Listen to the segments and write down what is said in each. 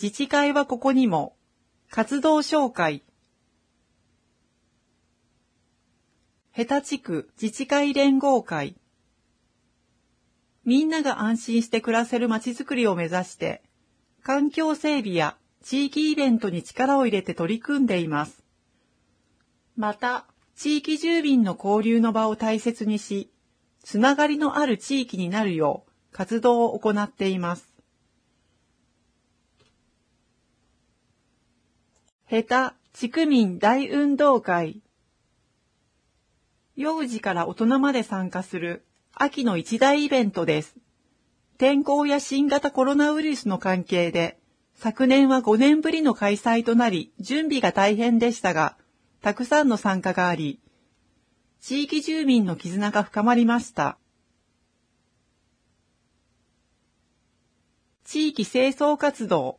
自治会はここにも。活動紹介。ヘタ地区自治会連合会。みんなが安心して暮らせるまちづくりを目指して、環境整備や地域イベントに力を入れて取り組んでいます。また、地域住民の交流の場を大切にし、つながりのある地域になるよう活動を行っています。ヘタ地区民大運動会。幼児から大人まで参加する秋の一大イベントです。天候や新型コロナウイルスの関係で、昨年は5年ぶりの開催となり、準備が大変でしたが、たくさんの参加があり、地域住民の絆が深まりました。地域清掃活動。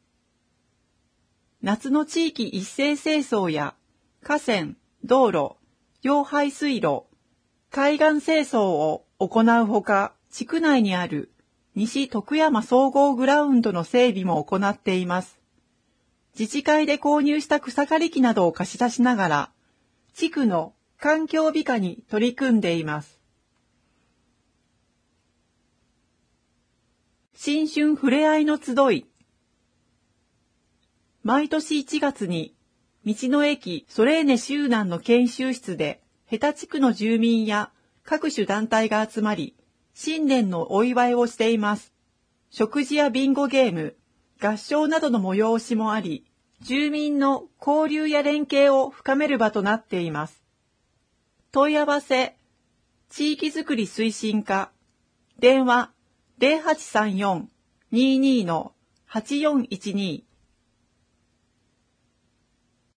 夏の地域一斉清掃や河川、道路、用排水路、海岸清掃を行うほか、地区内にある西徳山総合グラウンドの整備も行っています。自治会で購入した草刈り機などを貸し出しながら、地区の環境美化に取り組んでいます。新春ふれあいの集い。毎年1月に、道の駅ソレーネ周南の研修室で、ヘタ地区の住民や各種団体が集まり、新年のお祝いをしています。食事やビンゴゲーム、合唱などの催しもあり、住民の交流や連携を深める場となっています。問い合わせ、地域づくり推進課、電話 0834-22-8412